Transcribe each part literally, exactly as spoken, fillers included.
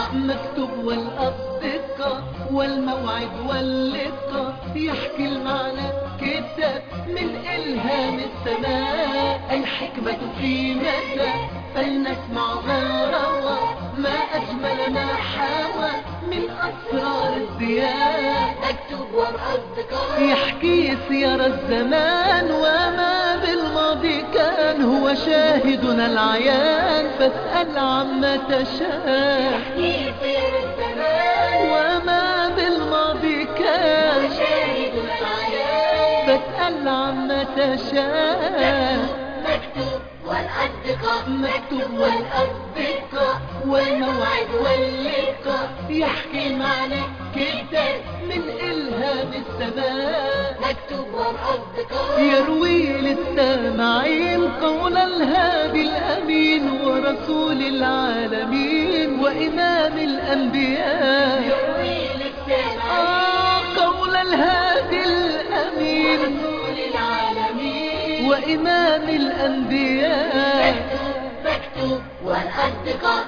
والأصدقاء، مكتوب والأصدقاء، والموعد واللقاء، يحكي المعنى كتاب من إلهام السماء. الحكمة في متى فلنسمع ما روى، ما أجمل ما حوى من أسرار الضياء. مكتوب والأصدقاء يحكي سير الزمان وما بالماضي كان، هو شاهدنا العيان فاسأل عما تشاء. يحكي سير الزمان وما بالماضي كان، هو شاهدنا العيان فاسأل عما تشاء. مكتوب والأصدقاء، مكتوب والأصدقاء، والموعد واللقاء، يحكي معنى كتاب من إلهام السماء. مكتوب والأصدقاء يروي للسامعين قول الهادي الأمين، ورسول العالمين وإمام الأنبياء. يروي للسامعين آه قول الهادي الأمين، ورسول العالمين وإمام الأنبياء. مكتوب مكتوب والأصدقاء.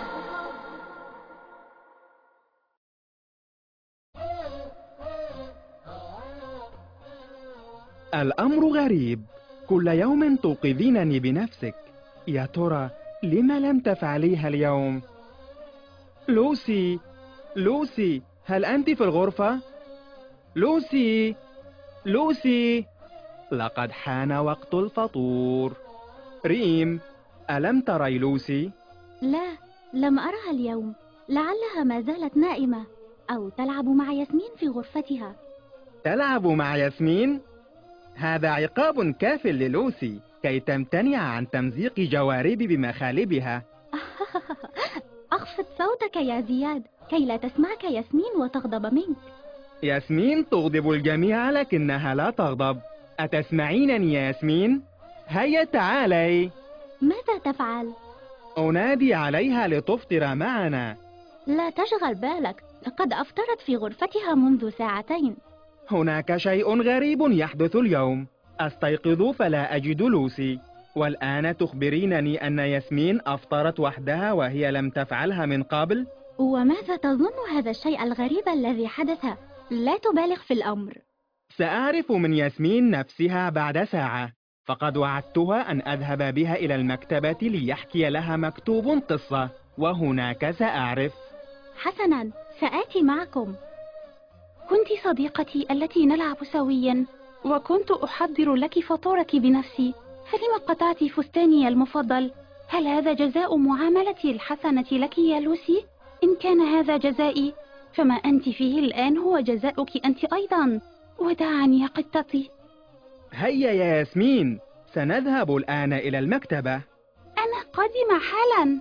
الأمر غريب، كل يوم توقظينني بنفسك. يا ترى لم لم تفعليها اليوم؟ لوسي لوسي، هل أنت في الغرفة؟ لوسي لوسي، لقد حان وقت الفطور. ريم، ألم تري لوسي؟ لا، لم أرها اليوم، لعلها ما زالت نائمة أو تلعب مع ياسمين في غرفتها. تلعب مع ياسمين؟ هذا عقاب كاف للوسي كي تمتنع عن تمزيق جوارب بمخالبها. أخفض صوتك يا زياد كي لا تسمعك ياسمين وتغضب منك. ياسمين تغضب الجميع لكنها لا تغضب. أتسمعينني يا ياسمين؟ هيا تعالي. ماذا تفعل؟ أنادي عليها لتفطر معنا. لا تشغل بالك، لقد أفطرت في غرفتها منذ ساعتين. هناك شيء غريب يحدث اليوم. أستيقظ فلا أجد لوسي، والآن تخبرينني أن ياسمين أفطرت وحدها وهي لم تفعلها من قبل؟ وماذا تظن هذا الشيء الغريب الذي حدث؟ لا تبالغ في الأمر. سأعرف من ياسمين نفسها بعد ساعة، فقد وعدتها أن أذهب بها إلى المكتبة ليحكي لها مكتوب قصة، وهناك سأعرف. حسنا، سآتي معكم. كنت صديقتي التي نلعب سويا، وكنت أحضر لك فطورك بنفسي، فلما قطعت فستاني المفضل؟ هل هذا جزاء معاملتي الحسنة لك يا لوسي؟ إن كان هذا جزائي فما أنت فيه الآن هو جزاؤك أنت أيضا. وداعا يا قطتي. هيا يا ياسمين، سنذهب الآن إلى المكتبة. أنا قادمة حالا.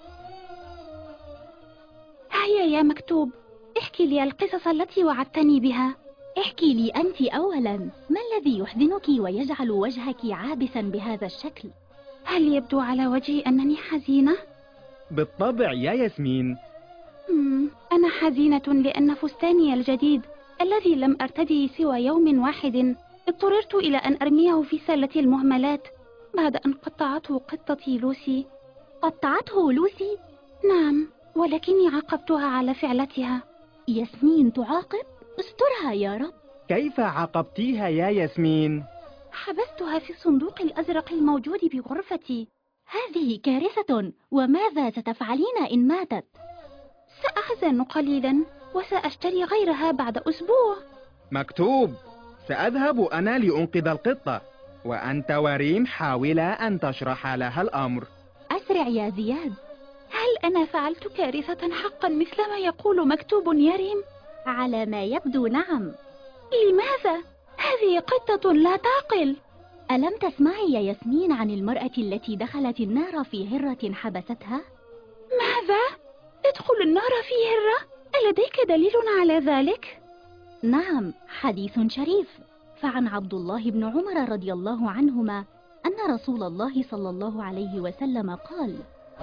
هيا يا مكتوب، احكي لي القصص التي وعدتني بها. احكي لي أنت أولا، ما الذي يحزنك ويجعل وجهك عابسا بهذا الشكل؟ هل يبدو على وجهي أنني حزينة؟ بالطبع يا ياسمين. مم. أنا حزينة لأن فستاني الجديد الذي لم أرتدي سوى يوم واحد اضطررت إلى أن أرميه في سلة المهملات بعد أن قطعته قطتي لوسي. قطعته لوسي؟ نعم، ولكني عاقبتها على فعلتها. ياسمين تعاقب؟ استرها يا رب. كيف عاقبتيها يا ياسمين؟ حبستها في الصندوق الأزرق الموجود بغرفتي. هذه كارثة، وماذا ستفعلين إن ماتت؟ سأحزن قليلا وسأشتري غيرها بعد أسبوع. مكتوب، سأذهب أنا لأنقذ القطة، وأنت وريم حاولا أن تشرح لها الأمر. أسرع يا زياد. هل أنا فعلت كارثة حقا مثل ما يقول مكتوب يا ريم؟ على ما يبدو نعم. لماذا؟ هذه قطة لا تعقل. ألم تسمعي يا ياسمين عن المرأة التي دخلت النار في هرة حبستها؟ ماذا؟ تدخل النار في هرة؟ ألديك دليل على ذلك؟ نعم، حديث شريف. فعن عبد الله بن عمر رضي الله عنهما أن رسول الله صلى الله عليه وسلم قال: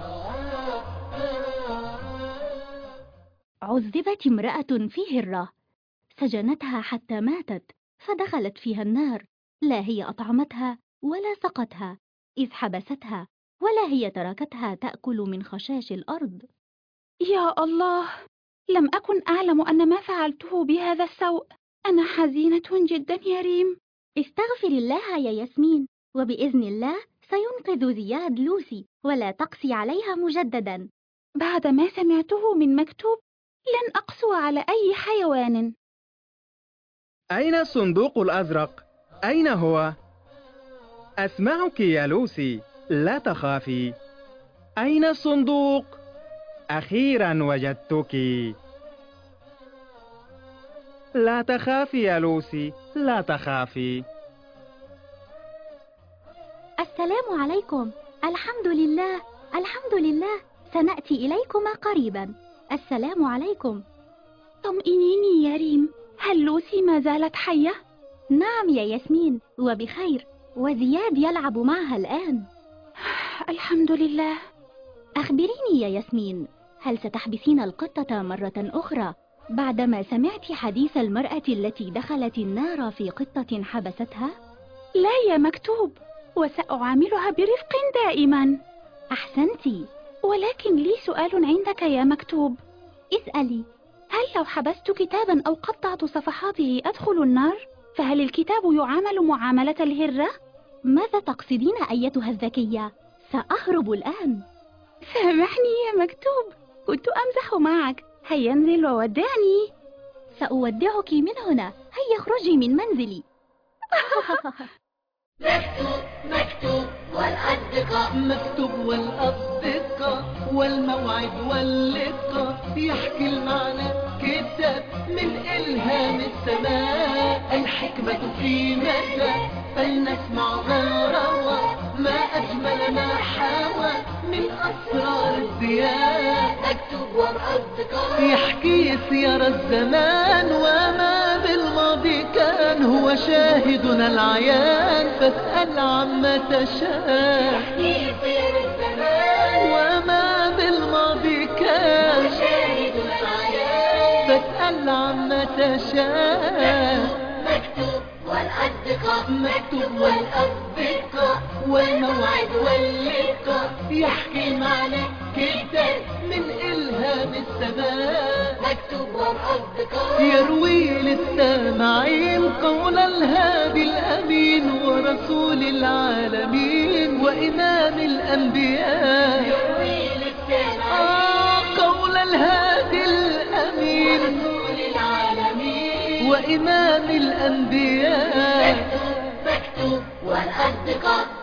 عذبت امرأة في هرة، سجنتها حتى ماتت، فدخلت فيها النار، لا هي أطعمتها ولا سقتها، إذ حبستها، ولا هي تركتها تأكل من خشاش الأرض. يا الله، لم أكن أعلم أن ما فعلته بهذا السوء. أنا حزينة جدا يا ريم. استغفر الله يا ياسمين، وبإذن الله سينقذ زياد لوسي، ولا تقسي عليها مجددا. بعد ما سمعته من مكتوب لن أقسو على أي حيوان. أين الصندوق الأزرق؟ أين هو؟ أسمعك يا لوسي، لا تخافي. أين الصندوق؟ أخيرا وجدتك. لا تخافي يا لوسي، لا تخافي. السلام عليكم. الحمد لله، الحمد لله، سنأتي إليكما قريبا. السلام عليكم. طمئنيني يا ريم، هل لوسي ما زالت حية؟ نعم يا ياسمين، وبخير، وزياد يلعب معها الآن. الحمد لله. أخبريني يا ياسمين، هل ستحبسين القطة مرة أخرى بعدما سمعت حديث المرأة التي دخلت النار في قطة حبستها؟ لا يا مكتوب، وسأعاملها برفق دائما. أحسنتي. ولكن لي سؤال عندك يا مكتوب. اسألي. هل لو حبست كتابا أو قطعت صفحاته أدخل النار؟ فهل الكتاب يعامل معاملة الهرة؟ ماذا تقصدين أيتها الذكية؟ سأهرب الآن. سامحني يا مكتوب، كنت أمزح معك. هيا انزل وودعني. سأودعك من هنا، هيا اخرجي من منزلي. مكتوب مكتوب والأصدقاء، مكتوب والأصدقاء، والموعد واللقاء، يحكي المعنى كتاب من إلهام السماء. الحكمة في متى فلنسمع ما روى، ما أجمل ما حوى من أسرار الضياء. مكتوب والأصدقاء يحكي سير الزمان، وما بالماضي كان هو شاهدنا العيان. فاسأل عما تشاء، يحكي سير الزمان، وما بالماضي كان هو شاهدنا العيان. فاسأل عما تشاء. مكتوب والأصدقاء، مكتوب والأصدقاء، والموعد واللقاء، يحكي معنا كتاب من إلهام السماء. مكتوب والأصدقاء يروي للسامعين قول الهادي الأمين، ورسول العالمين وإمام الأنبياء. يروي للسامعين آه قول الهادي الأمين، ورسول العالمين وإمام الأنبياء. مكتوب مكتوب والأصدقاء.